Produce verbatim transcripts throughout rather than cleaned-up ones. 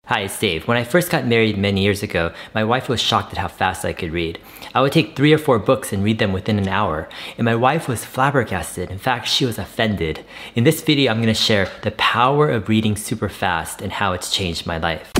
Hi, it's Dave. When I first got married many years ago, my wife was shocked at how fast I could read. I would take three or four books and read them within an hour, and my wife was flabbergasted. In fact, she was offended. In this video, I'm going to share the power of reading super fast and how it's changed my life.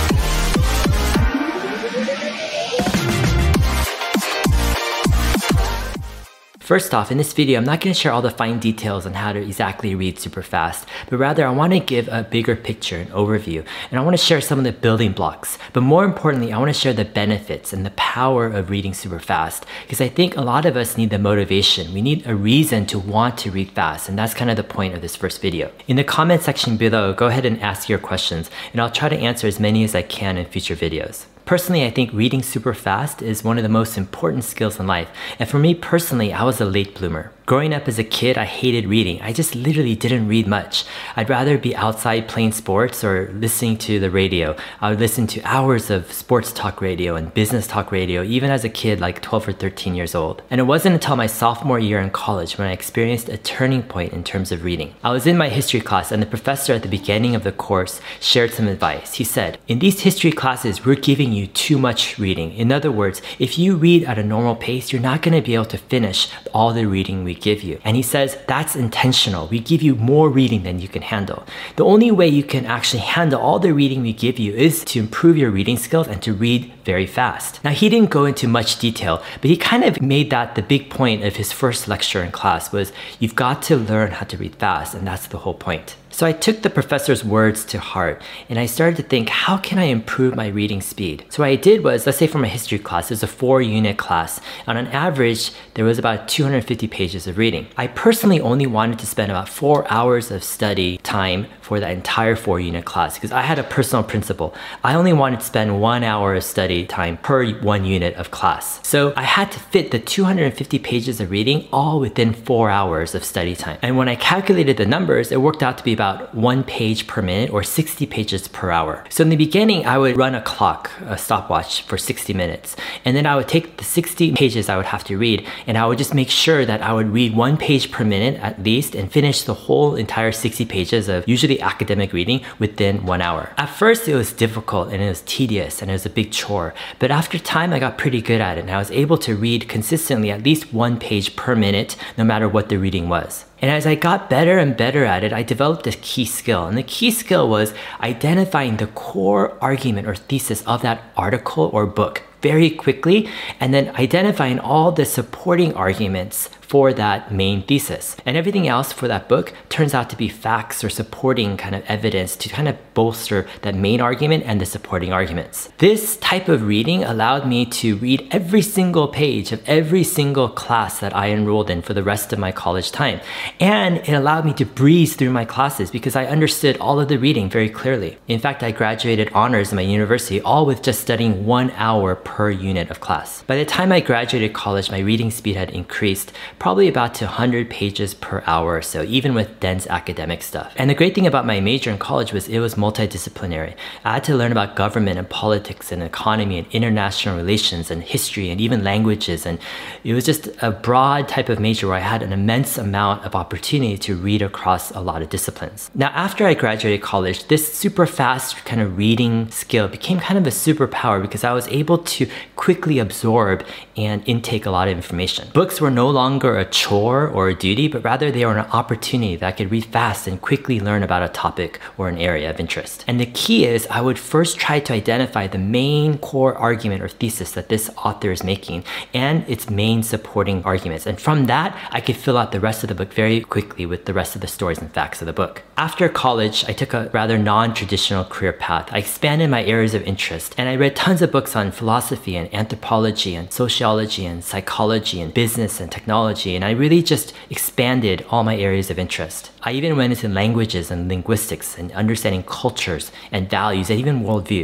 First off, in this video, I'm not going to share all the fine details on how to exactly read super fast, but rather I want to give a bigger picture, an overview, and I want to share some of the building blocks. But more importantly, I want to share the benefits and the power of reading super fast, because I think a lot of us need the motivation. We need a reason to want to read fast, and that's kind of the point of this first video. In the comment section below, go ahead and ask your questions, and I'll try to answer as many as I can in future videos. Personally, I think reading super fast is one of the most important skills in life. And for me personally, I was a late bloomer. Growing up as a kid, I hated reading. I just literally didn't read much. I'd rather be outside playing sports or listening to the radio. I would listen to hours of sports talk radio and business talk radio, even as a kid like twelve or thirteen years old. And it wasn't until my sophomore year in college when I experienced a turning point in terms of reading. I was in my history class and the professor at the beginning of the course shared some advice. He said, "In these history classes, we're giving you too much reading. In other words, if you read at a normal pace, you're not going to be able to finish all the reading we give you." And he says that's intentional. We give you more reading than you can handle. The only way you can actually handle all the reading we give you is to improve your reading skills and to read very fast. Now, he didn't go into much detail, but he kind of made that the big point of his first lecture in class was you've got to learn how to read fast, and that's the whole point. So I took the professor's words to heart and I started to think, how can I improve my reading speed? So what I did was, let's say for my history class, it's a four unit class. And on average, there was about two hundred fifty pages of reading. I personally only wanted to spend about four hours of study time for the entire four unit class because I had a personal principle. I only wanted to spend one hour of study time per one unit of class. So I had to fit the two hundred fifty pages of reading all within four hours of study time. And when I calculated the numbers, it worked out to be about one page per minute or sixty pages per hour. So in the beginning, I would run a clock, a stopwatch for sixty minutes. And then I would take the sixty pages I would have to read and I would just make sure that I would read one page per minute at least and finish the whole entire sixty pages of usually academic reading within one hour. At first, it was difficult and it was tedious and it was a big chore. But after time, I got pretty good at it and I was able to read consistently at least one page per minute, no matter what the reading was. And as I got better and better at it, I developed a key skill. And the key skill was identifying the core argument or thesis of that article or book very quickly, and then identifying all the supporting arguments for that main thesis. And everything else for that book turns out to be facts or supporting kind of evidence to kind of bolster that main argument and the supporting arguments. This type of reading allowed me to read every single page of every single class that I enrolled in for the rest of my college time. And it allowed me to breeze through my classes because I understood all of the reading very clearly. In fact, I graduated honors in my university all with just studying one hour per unit of class. By the time I graduated college, my reading speed had increased probably about to one hundred pages per hour or so, even with dense academic stuff. And the great thing about my major in college was it was multidisciplinary. I had to learn about government and politics and economy and international relations and history and even languages. And it was just a broad type of major where I had an immense amount of opportunity to read across a lot of disciplines. Now, after I graduated college, this super fast kind of reading skill became kind of a superpower because I was able to quickly absorb and intake a lot of information. Books were no longer a chore or a duty, but rather they were an opportunity that I could read fast and quickly learn about a topic or an area of interest. And the key is I would first try to identify the main core argument or thesis that this author is making and its main supporting arguments. And from that, I could fill out the rest of the book very quickly with the rest of the stories and facts of the book. After college, I took a rather non-traditional career path. I expanded my areas of interest and I read tons of books on philosophy and anthropology and sociology and psychology and business and technology. And I really just expanded all my areas of interest. I even went into languages and linguistics and understanding cultures and values and even worldviews.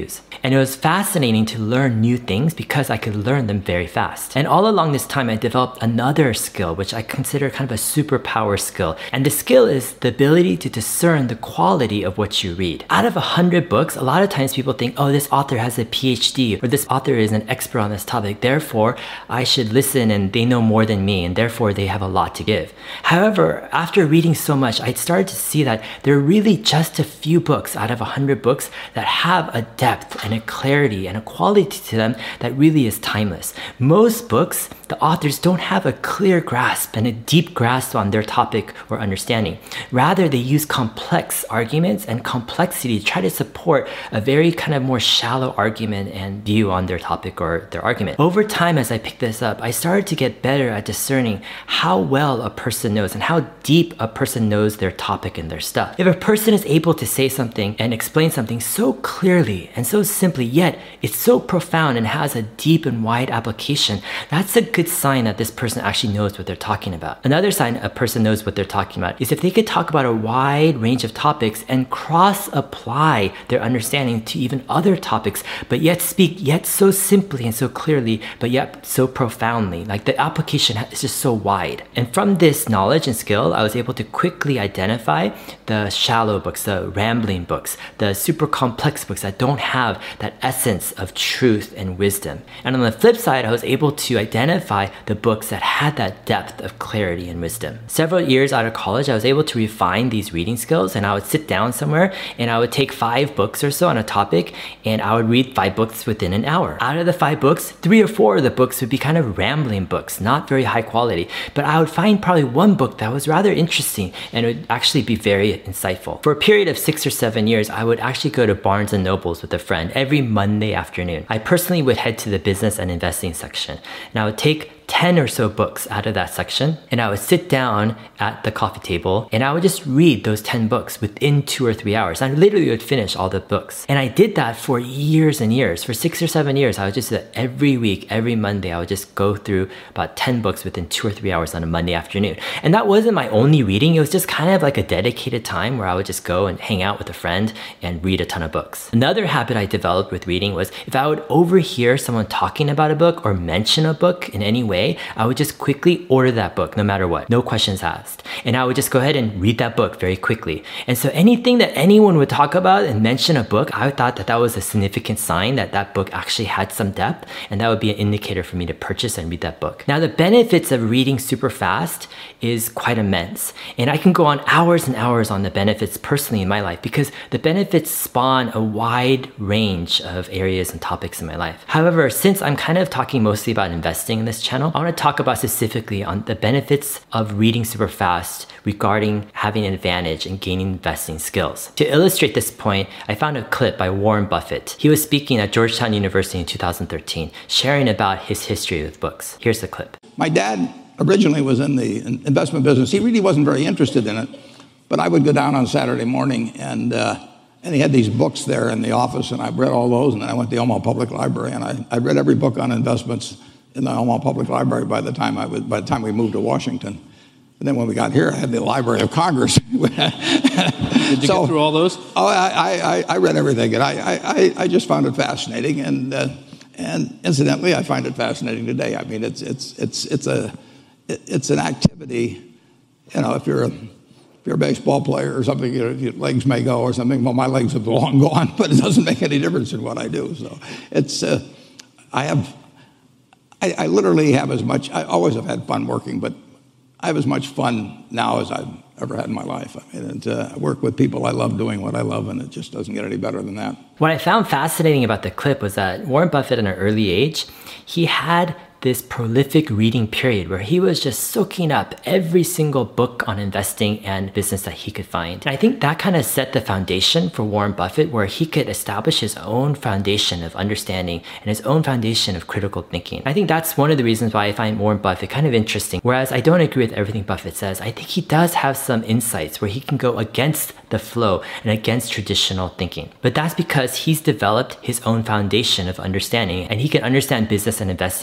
And it was fascinating to learn new things because I could learn them very fast. And all along this time, I developed another skill, which I consider kind of a superpower skill. And the skill is the ability to discern the quality of what you read. Out of a hundred books, a lot of times people think, oh, this author has a P H D, or this author is an expert on this topic, therefore I should listen and they know more than me, and therefore they have a lot to give. However, after reading so much, I started to see that there are really just a few books out of a hundred books that have a depth and a clarity and a quality to them that really is timeless. Most books, the authors don't have a clear grasp and a deep grasp on their topic or understanding. Rather, they use complex arguments and complexity to try to support a very kind of more shallow argument and view on their topic or their argument. Over time, as I picked this up, I started to get better at discerning how well a person knows and how deep a person knows their topic and their stuff. If a person is able to say something and explain something so clearly and so simply, yet it's so profound and has a deep and wide application, that's a good sign that this person actually knows what they're talking about. Another sign a person knows what they're talking about is if they could talk about a wide range of topics and cross-apply their understanding to even other topics, but yet speak yet so simply and so clearly, but yet so profoundly. Like the application is just so wide. And from this knowledge and skill, I was able to quickly identify the shallow books, the rambling books, the super complex books that don't have that essence of truth and wisdom. And on the flip side, I was able to identify the books that had that depth of clarity and wisdom. Several years out of college, I was able to refine these reading skills, and I would sit down somewhere and I would take five books or so on a topic, and I would read five books within an hour. Out of the five books, three or four of the books would be kind of rambling books, not very high quality, but I would find probably one book that was rather interesting and it would actually be very insightful. For a period of six or seven years, I would actually go to Barnes and Nobles with a friend every Monday afternoon. I personally would head to the business and investing section, and I would take ten or so books out of that section, and I would sit down at the coffee table and I would just read those ten books within two or three hours. I literally would finish all the books. And I did that for years and years. For six or seven years, I would just do that every week, every Monday, I would just go through about ten books within two or three hours on a Monday afternoon. And that wasn't my only reading. It was just kind of like a dedicated time where I would just go and hang out with a friend and read a ton of books. Another habit I developed with reading was if I would overhear someone talking about a book or mention a book in any way, I would just quickly order that book no matter what, no questions asked. And I would just go ahead and read that book very quickly. And so anything that anyone would talk about and mention a book, I thought that that was a significant sign that that book actually had some depth, and that would be an indicator for me to purchase and read that book. Now, the benefits of reading super fast is quite immense. And I can go on hours and hours on the benefits personally in my life because the benefits spawn a wide range of areas and topics in my life. However, since I'm kind of talking mostly about investing in this channel, I want to talk about specifically on the benefits of reading super fast regarding having an advantage in gaining investing skills. To illustrate this point, I found a clip by Warren Buffett. He was speaking at Georgetown University in two thousand thirteen, sharing about his history with books. Here's the clip. My dad originally was in the investment business. He really wasn't very interested in it, but I would go down on Saturday morning and uh, and he had these books there in the office, and I read all those, and then I went to the Omaha Public Library, and I, I read every book on investments in the Omaha Public Library by the time I was, by the time we moved to Washington. And then when we got here, I had the Library of Congress. Did you so, get through all those? Oh, I, I, I read everything, and I, I, I just found it fascinating. And uh, and incidentally, I find it fascinating today. I mean, it's it's it's it's a it's an activity. You know, if you're a if you're a baseball player or something, your, your legs may go or something. Well, my legs have long gone, but it doesn't make any difference in what I do. So it's uh, I have. I, I literally have as much, I always have had fun working, but I have as much fun now as I've ever had in my life. I mean, and, uh, I work with people I love doing what I love, and it just doesn't get any better than that. What I found fascinating about the clip was that Warren Buffett at an early age, he had this prolific reading period where he was just soaking up every single book on investing and business that he could find. And I think that kind of set the foundation for Warren Buffett, where he could establish his own foundation of understanding and his own foundation of critical thinking. I think that's one of the reasons why I find Warren Buffett kind of interesting. Whereas I don't agree with everything Buffett says, I think he does have some insights where he can go against the flow and against traditional thinking. But that's because he's developed his own foundation of understanding, and he can understand business and investing at a deep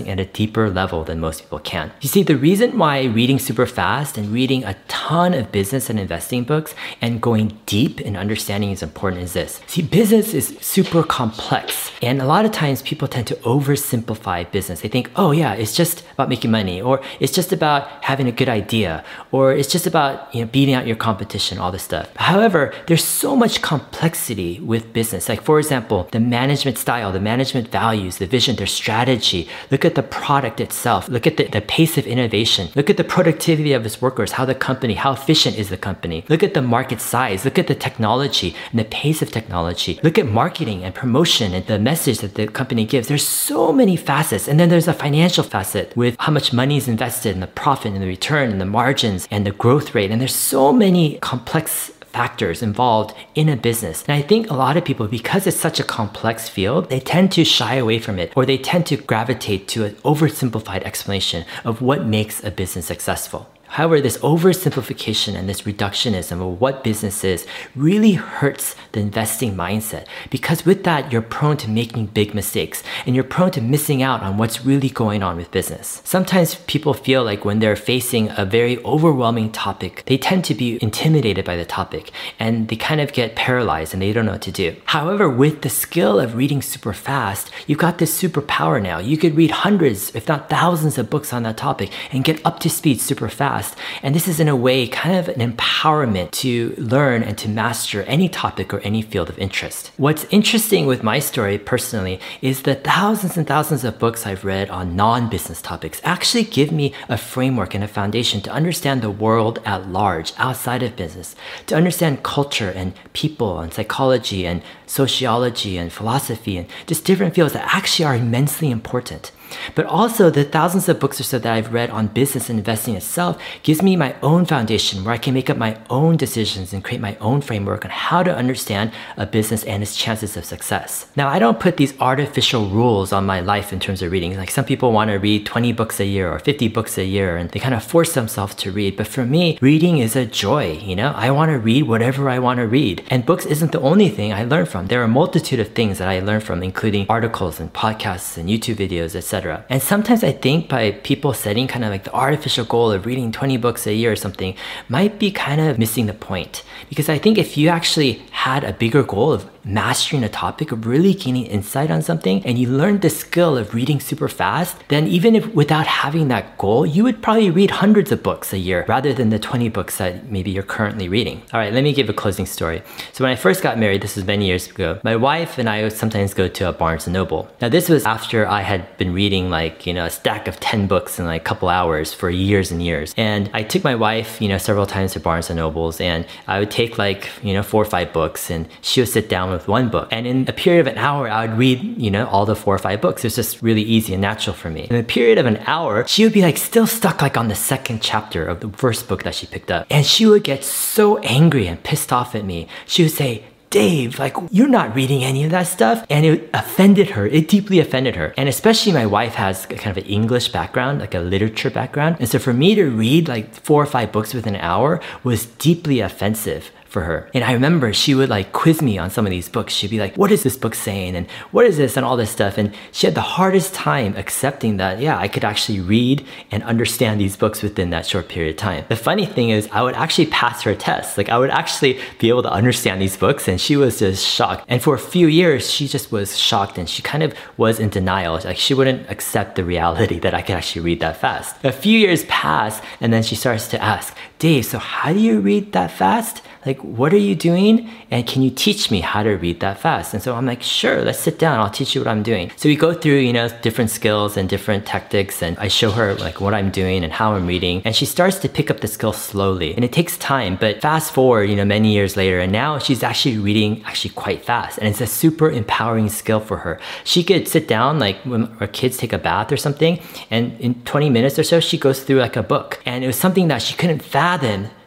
deeper level than most people can. You see, the reason why reading super fast and reading a ton of business and investing books and going deep in understanding is important is this. See, business is super complex, and a lot of times people tend to oversimplify business. They think, oh yeah, it's just about making money, or it's just about having a good idea, or it's just about, you know, beating out your competition, all this stuff. However, there's so much complexity with business. Like, for example, the management style, the management values, the vision, their strategy. Look at the product itself. Look at the, the pace of innovation. Look at the productivity of its workers, how the company, how efficient is the company. Look at the market size. Look at the technology and the pace of technology. Look at marketing and promotion and the message that the company gives. There's so many facets. And then there's a financial facet with how much money is invested and the profit and the return and the margins and the growth rate. And there's so many complex factors involved in a business. And I think a lot of people, because it's such a complex field, they tend to shy away from it, or they tend to gravitate to an oversimplified explanation of what makes a business successful. However, this oversimplification and this reductionism of what business is really hurts the investing mindset, because with that, you're prone to making big mistakes and you're prone to missing out on what's really going on with business. Sometimes people feel like when they're facing a very overwhelming topic, they tend to be intimidated by the topic and they kind of get paralyzed and they don't know what to do. However, with the skill of reading super fast, you've got this superpower now. You could read hundreds, if not thousands of books on that topic and get up to speed super fast. And this is in a way kind of an empowerment to learn and to master any topic or any field of interest. What's interesting with my story personally is that thousands and thousands of books I've read on non-business topics actually give me a framework and a foundation to understand the world at large outside of business, to understand culture and people and psychology and sociology and philosophy and just different fields that actually are immensely important. But also the thousands of books or so that I've read on business and investing itself gives me my own foundation where I can make up my own decisions and create my own framework on how to understand a business and its chances of success. Now, I don't put these artificial rules on my life in terms of reading. Like, some people want to read twenty books a year or fifty books a year and they kind of force themselves to read. But for me, reading is a joy, you know? I want to read whatever I want to read. And books isn't the only thing I learn from. There are a multitude of things that I learn from, including articles and podcasts and YouTube videos, et cetera. And sometimes I think by people setting kind of like the artificial goal of reading twenty books a year or something might be kind of missing the point. Because I think if you actually had a bigger goal of mastering a topic, of really gaining insight on something, and you learned the skill of reading super fast, then even if without having that goal, you would probably read hundreds of books a year rather than the twenty books that maybe you're currently reading. All right, let me give a closing story. So when I first got married, this was many years ago, my wife and I would sometimes go to a Barnes and Noble. Now, this was after I had been reading like, you know, a stack of ten books in like a couple hours for years and years. And I took my wife, you know, several times to Barnes and Nobles, and I would take like, you know, four or five books and she would sit down with one book. And in a period of an hour, I would read, you know, all the four or five books. It's just really easy and natural for me. In a period of an hour, she would be like still stuck like on the second chapter of the first book that she picked up. And she would get so angry and pissed off at me. She would say, Dave, like, you're not reading any of that stuff. And it offended her. It deeply offended her. And especially my wife has kind of an English background, like a literature background. And so for me to read like four or five books within an hour was deeply offensive for her. And I remember she would like quiz me on some of these books. She'd be like, what is this book saying? And what is this? And all this stuff. And she had the hardest time accepting that, yeah, I could actually read and understand these books within that short period of time. The funny thing is I would actually pass her tests. Like, I would actually be able to understand these books, and she was just shocked. And for a few years, she just was shocked and she kind of was in denial. Like, she wouldn't accept the reality that I could actually read that fast. A few years pass, and then she starts to ask, Dave, so how do you read that fast? Like, what are you doing? And can you teach me how to read that fast? And so I'm like, sure, let's sit down. I'll teach you what I'm doing. So we go through, you know, different skills and different tactics, and I show her like what I'm doing and how I'm reading. And she starts to pick up the skill slowly. And it takes time, but fast forward, you know, many years later, and now she's actually reading actually quite fast. And it's a super empowering skill for her. She could sit down, like when our kids take a bath or something, and in twenty minutes or so, she goes through like a book. And it was something that she couldn't fathom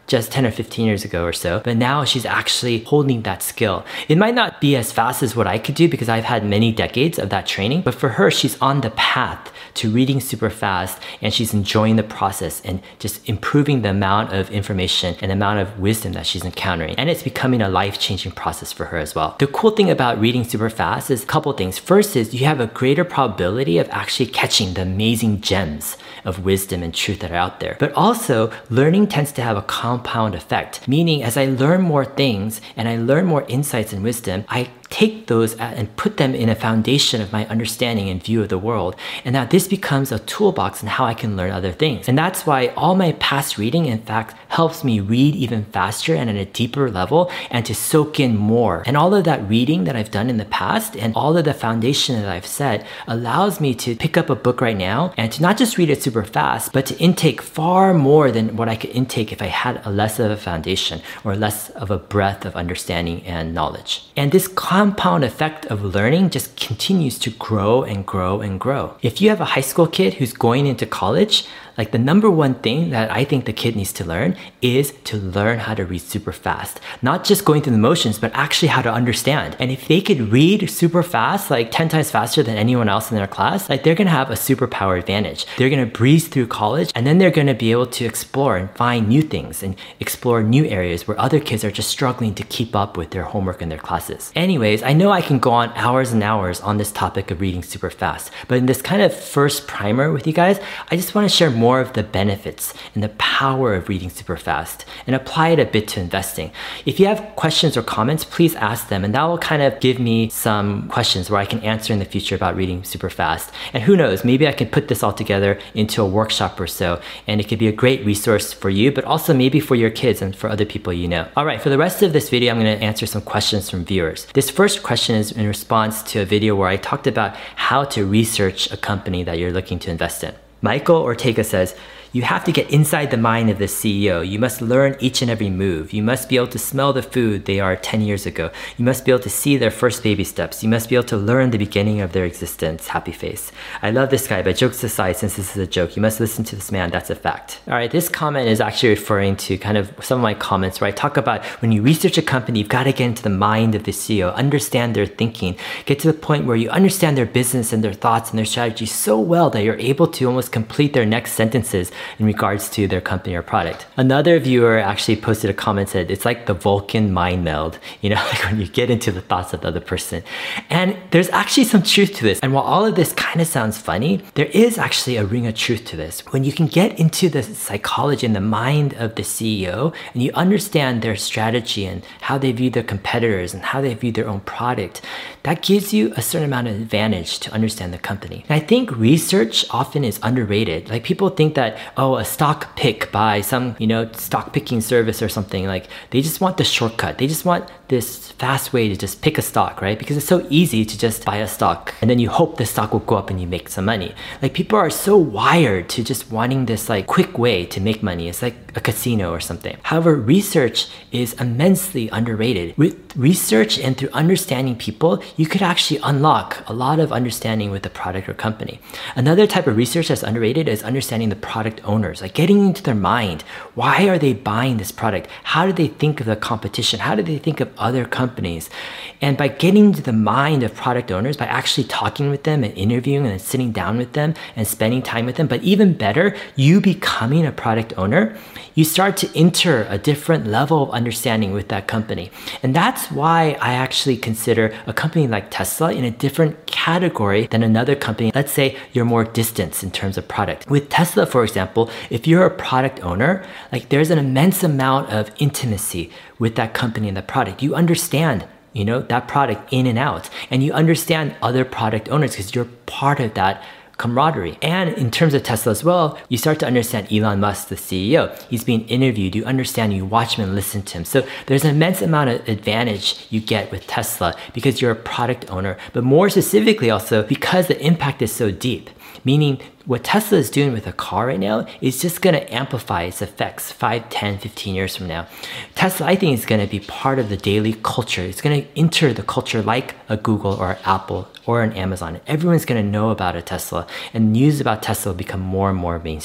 just ten or fifteen years ago or so, but now she's actually holding that skill. It might not be as fast as what I could do because I've had many decades of that training, but for her, she's on the path to reading super fast, and she's enjoying the process and just improving the amount of information and amount of wisdom that she's encountering. And it's becoming a life-changing process for her as well. The cool thing about reading super fast is a couple things. First is you have a greater probability of actually catching the amazing gems of wisdom and truth that are out there. But also, learning tends to have a compound effect, meaning as I learn more things and I learn more insights and wisdom, I take those and put them in a foundation of my understanding and view of the world. And now this becomes a toolbox in how I can learn other things. And that's why all my past reading, in fact, helps me read even faster and at a deeper level and to soak in more. And all of that reading that I've done in the past and all of the foundation that I've set allows me to pick up a book right now and to not just read it super fast, but to intake far more than what I could intake if I had a less of a foundation or less of a breadth of understanding and knowledge. And this compound effect of learning just continues to grow and grow and grow. If you have a high school kid who's going into college, like the number one thing that I think the kid needs to learn is to learn how to read super fast. Not just going through the motions, but actually how to understand. And if they could read super fast, like ten times faster than anyone else in their class, like they're gonna have a superpower advantage. They're gonna breeze through college, and then they're gonna be able to explore and find new things and explore new areas where other kids are just struggling to keep up with their homework and their classes. Anyways, I know I can go on hours and hours on this topic of reading super fast, but in this kind of first primer with you guys, I just wanna share more more of the benefits and the power of reading super fast and apply it a bit to investing. If you have questions or comments, please ask them, and that will kind of give me some questions where I can answer in the future about reading super fast. And who knows, maybe I can put this all together into a workshop or so, and it could be a great resource for you, but also maybe for your kids and for other people you know. All right, for the rest of this video, I'm going to answer some questions from viewers. This first question is in response to a video where I talked about how to research a company that you're looking to invest in. Michael Ortega says, you have to get inside the mind of the C E O. You must learn each and every move. You must be able to smell the food they are ten years ago. You must be able to see their first baby steps. You must be able to learn the beginning of their existence. Happy face. I love this guy, but jokes aside, since this is a joke, you must listen to this man. That's a fact. All right, this comment is actually referring to kind of some of my comments where I talk about when you research a company, you've got to get into the mind of the C E O, understand their thinking, get to the point where you understand their business and their thoughts and their strategy so well that you're able to almost complete their next sentences in regards to their company or product. Another viewer actually posted a comment, said it's like the Vulcan mind meld, you know, like when you get into the thoughts of the other person. And there's actually some truth to this. And while all of this kind of sounds funny, there is actually a ring of truth to this. When you can get into the psychology and the mind of the C E O and you understand their strategy and how they view their competitors and how they view their own product, that gives you a certain amount of advantage to understand the company. And I think research often is underrated. Like people think that, oh, a stock pick by some, you know, stock picking service or something, like they just want the shortcut. They just want this fast way to just pick a stock, right? Because it's so easy to just buy a stock and then you hope the stock will go up and you make some money. Like people are so wired to just wanting this like quick way to make money. It's like a casino or something. However, research is immensely underrated. With research and through understanding people, you could actually unlock a lot of understanding with the product or company. Another type of research that's underrated is understanding the product owners, like getting into their mind. Why are they buying this product? How do they think of the competition? How do they think of other companies? And by getting into the mind of product owners, by actually talking with them and interviewing and sitting down with them and spending time with them, but even better, you becoming a product owner, you start to enter a different level of understanding with that company. And that's why I actually consider a company like Tesla in a different category than another company. Let's say you're more distant in terms of product. With Tesla, for example, if you're a product owner, like there's an immense amount of intimacy with that company and the product. You understand, you know, that product in and out, and you understand other product owners because you're part of that camaraderie. And in terms of Tesla as well, you start to understand Elon Musk, the C E O. He's being interviewed. You understand, you watch him and listen to him. So there's an immense amount of advantage you get with Tesla because you're a product owner, but more specifically also because the impact is so deep. Meaning what Tesla is doing with a car right now is just going to amplify its effects five, ten, fifteen years from now. Tesla, I think, is going to be part of the daily culture. It's going to enter the culture like a Google or Apple or an Amazon. Everyone's going to know about a Tesla, and news about Tesla will become more and more mainstream.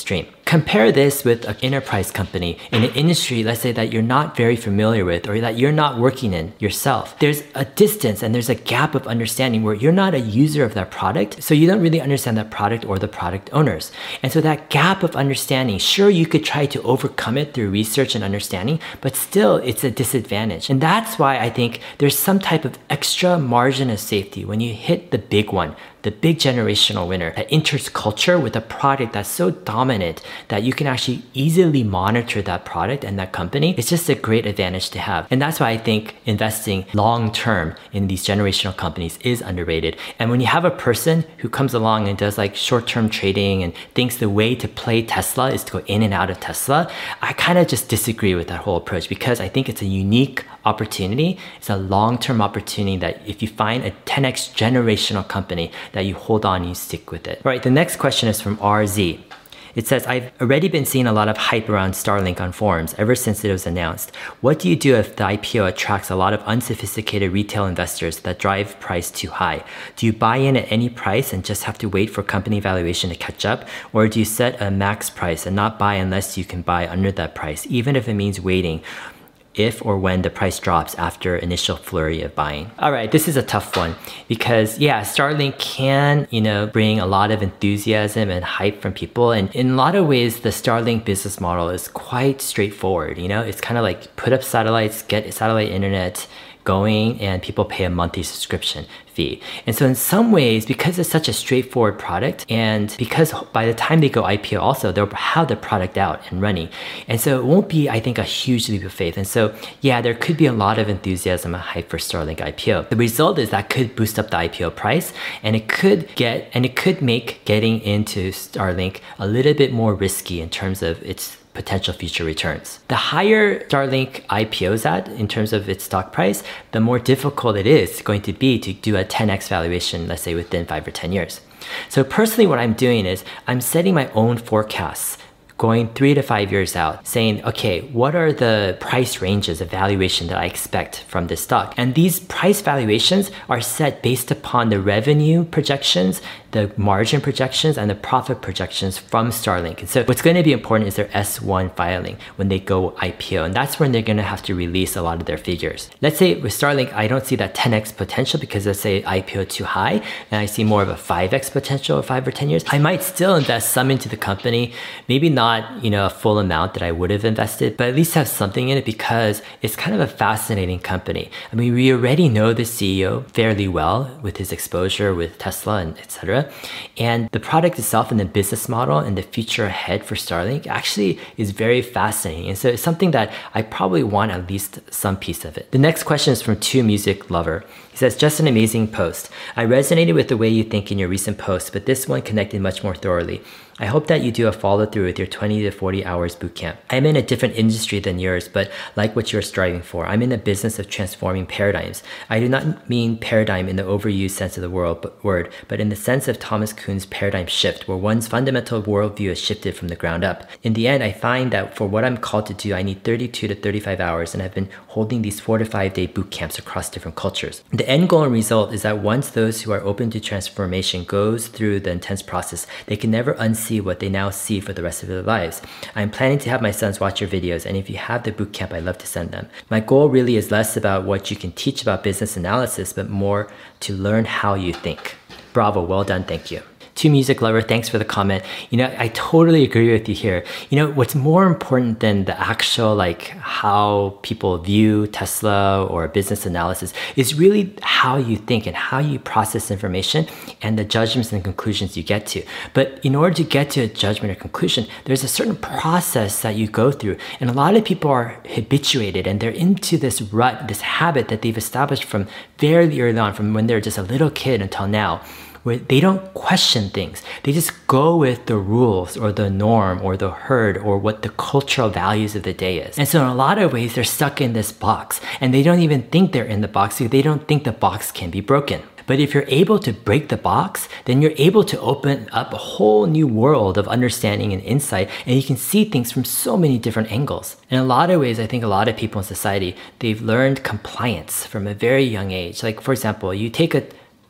Compare this with an enterprise company in an industry, let's say that you're not very familiar with or that you're not working in yourself. There's a distance and there's a gap of understanding where you're not a user of that product, so you don't really understand that product or the product owners. And so that gap of understanding, sure, you could try to overcome it through research and understanding, but still it's a disadvantage. And that's why I think there's some type of extra margin of safety when you hit the big one, the big generational winner that enters culture with a product that's so dominant that you can actually easily monitor that product and that company. It's just a great advantage to have. And that's why I think investing long-term in these generational companies is underrated. And when you have a person who comes along and does like short-term trading and thinks the way to play Tesla is to go in and out of Tesla, I kind of just disagree with that whole approach because I think it's a unique opportunity. It's a long-term opportunity that if you find a ten X generational company that you hold on and you stick with it. All right, the next question is from R Z. It says, I've already been seeing a lot of hype around Starlink on forums ever since it was announced. What do you do if the I P O attracts a lot of unsophisticated retail investors that drive price too high? Do you buy in at any price and just have to wait for company valuation to catch up? Or do you set a max price and not buy unless you can buy under that price, even if it means waiting if or when the price drops after initial flurry of buying? All right, this is a tough one because yeah, Starlink can, you know, bring a lot of enthusiasm and hype from people. And in a lot of ways, the Starlink business model is quite straightforward. You know, it's kind of like put up satellites, get satellite internet going, and people pay a monthly subscription fee. And so in some ways, because it's such a straightforward product, and because by the time they go I P O also, they'll have the product out and running. And so it won't be, I think, a huge leap of faith. And so yeah, there could be a lot of enthusiasm and hype for Starlink I P O. The result is that could boost up the I P O price, and it could get, and it could make getting into Starlink a little bit more risky in terms of its potential future returns. The higher Starlink I P O is at in terms of its stock price, the more difficult it is going to be to do a ten X valuation, let's say within five or ten years. So personally, what I'm doing is I'm setting my own forecasts going three to five years out, saying, okay, what are the price ranges of valuation that I expect from this stock? And these price valuations are set based upon the revenue projections, the margin projections, and the profit projections from Starlink. And so what's going to be important is their S one filing when they go I P O. And that's when they're going to have to release a lot of their figures. Let's say with Starlink, I don't see that ten X potential because let's say I P O too high, and I see more of a five X potential of five or ten years. I might still invest some into the company, maybe not, you know, a full amount that I would have invested, but at least have something in it because it's kind of a fascinating company. I mean, we already know the C E O fairly well with his exposure with Tesla and et cetera. And the product itself and the business model and the future ahead for Starlink actually is very fascinating. And so it's something that I probably want at least some piece of it. The next question is from Two Music Lover. He says, just an amazing post. I resonated with the way you think in your recent posts, but this one connected much more thoroughly. I hope that you do a follow through with your twenty to forty hours bootcamp. I'm in a different industry than yours, but like what you're striving for. I'm in the business of transforming paradigms. I do not mean paradigm in the overused sense of the word, but, word, but in the sense of Thomas Kuhn's paradigm shift, where one's fundamental worldview is shifted from the ground up. In the end, I find that for what I'm called to do, I need thirty-two to thirty-five hours, and I've been holding these four to five day boot camps across different cultures. The end goal and result is that once those who are open to transformation goes through the intense process, they can never unsee what they now see for the rest of their lives. I'm planning to have my sons watch your videos, and if you have the bootcamp, I'd love to send them. My goal really is less about what you can teach about business analysis, but more to learn how you think. Bravo, well done, thank you. Two Music Lover, thanks for the comment. You know, I totally agree with you here. You know, what's more important than the actual, like, how people view Tesla or business analysis is really how you think and how you process information and the judgments and conclusions you get to. But in order to get to a judgment or conclusion, there's a certain process that you go through. And a lot of people are habituated and they're into this rut, this habit that they've established from very early on, from when they're just a little kid until now, where they don't question things. They just go with the rules or the norm or the herd or what the cultural values of the day is. And so in a lot of ways, they're stuck in this box and they don't even think they're in the box because they don't think the box can be broken. But if you're able to break the box, then you're able to open up a whole new world of understanding and insight, and you can see things from so many different angles. In a lot of ways, I think a lot of people in society, they've learned compliance from a very young age. Like, for example, you take a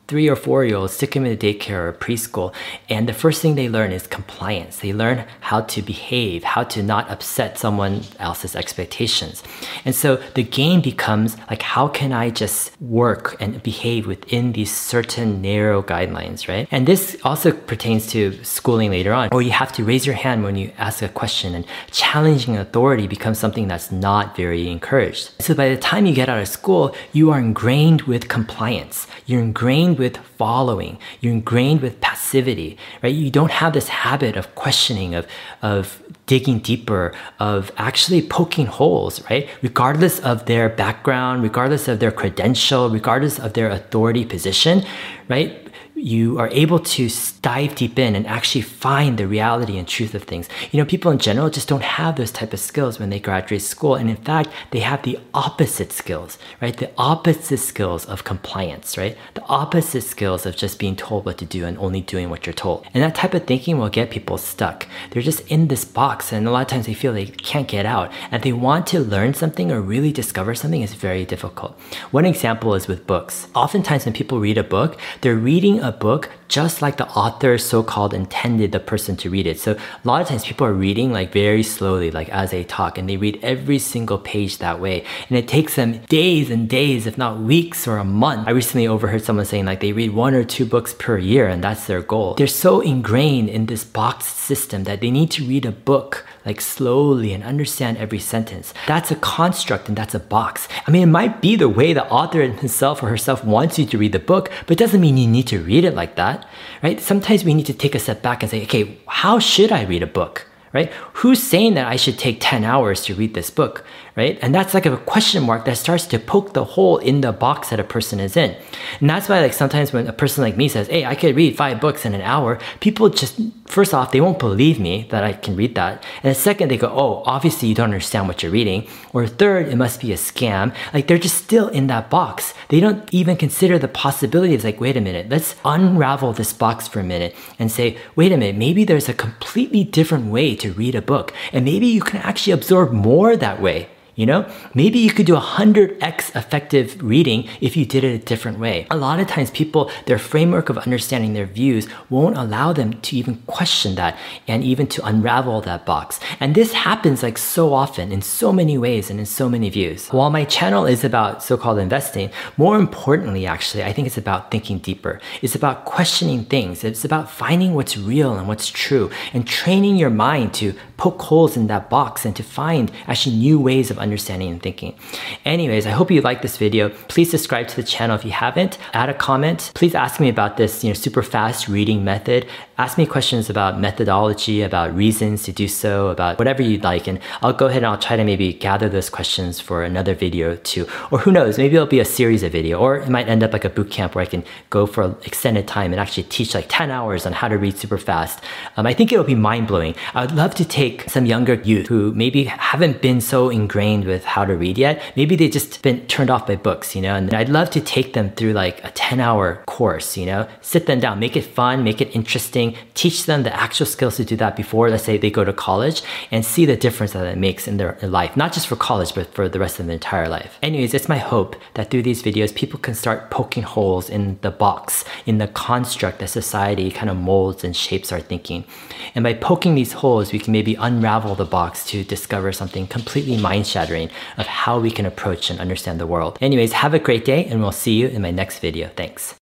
three or four year olds, stick them in a daycare or preschool, and the first thing they learn is compliance. They learn how to behave, how to not upset someone else's expectations. And so the game becomes like, how can I just work and behave within these certain narrow guidelines, right? And this also pertains to schooling later on, or you have to raise your hand when you ask a question, and challenging authority becomes something that's not very encouraged. So by the time you get out of school, you are ingrained with compliance. You're ingrained with following. You're ingrained with passivity, right? You don't have this habit of questioning, of, of digging deeper, of actually poking holes, right? Regardless of their background, regardless of their credential, regardless of their authority position, right? You are able to dive deep in and actually find the reality and truth of things. You know, people in general just don't have those type of skills when they graduate school. And in fact, they have the opposite skills, right? The opposite skills of compliance, right? The opposite skills of just being told what to do and only doing what you're told. And that type of thinking will get people stuck. They're just in this box, and a lot of times they feel they can't get out. And if they want to learn something or really discover something, it's very difficult. One example is with books. Oftentimes when people read a book, they're reading a book just like the author so-called intended the person to read it. So a lot of times people are reading like very slowly, like as they talk, and they read every single page that way. And it takes them days and days, if not weeks or a month. I recently overheard someone saying like they read one or two books per year and that's their goal. They're so ingrained in this boxed system that they need to read a book like slowly and understand every sentence. That's a construct and that's a box. I mean, it might be the way the author himself or herself wants you to read the book, but it doesn't mean you need to read it like that, right? Sometimes we need to take a step back and say, okay, how should I read a book, right? Who's saying that I should take ten hours to read this book, right? And that's like a question mark that starts to poke the hole in the box that a person is in. And that's why like sometimes when a person like me says, hey, I could read five books in an hour, people just, first off, they won't believe me that I can read that. And the second, they go, oh, obviously you don't understand what you're reading. Or third, it must be a scam. Like they're just still in that box. They don't even consider the possibility of like, wait a minute, let's unravel this box for a minute and say, wait a minute, maybe there's a completely different way to read a book. And maybe you can actually absorb more that way. You know, maybe you could do one hundred x effective reading if you did it a different way. A lot of times people, their framework of understanding their views won't allow them to even question that and even to unravel that box. And this happens like so often in so many ways and in so many views. While my channel is about so-called investing, more importantly, actually, I think it's about thinking deeper. It's about questioning things. It's about finding what's real and what's true and training your mind to poke holes in that box and to find actually new ways of understanding and thinking. Anyways, I hope you liked this video. Please subscribe to the channel if you haven't. Add a comment. Please ask me about this, you know, super fast reading method. Ask me questions about methodology, about reasons to do so, about whatever you'd like, and I'll go ahead and I'll try to maybe gather those questions for another video too. Or who knows, maybe it'll be a series of video, or it might end up like a boot camp where I can go for an extended time and actually teach like ten hours on how to read super fast. Um, I think it'll be mind-blowing. I would love to take some younger youth who maybe haven't been so ingrained with how to read yet. Maybe they've just been turned off by books, you know, and I'd love to take them through like a ten hour course, you know, sit them down, make it fun, make it interesting, teach them the actual skills to do that before, let's say, they go to college, and see the difference that it makes in their life, not just for college, but for the rest of their entire life. Anyways, it's my hope that through these videos, people can start poking holes in the box, in the construct that society kind of molds and shapes our thinking. And by poking these holes, we can maybe unravel the box to discover something completely mind-shattering of how we can approach and understand the world. Anyways, have a great day, and we'll see you in my next video. Thanks.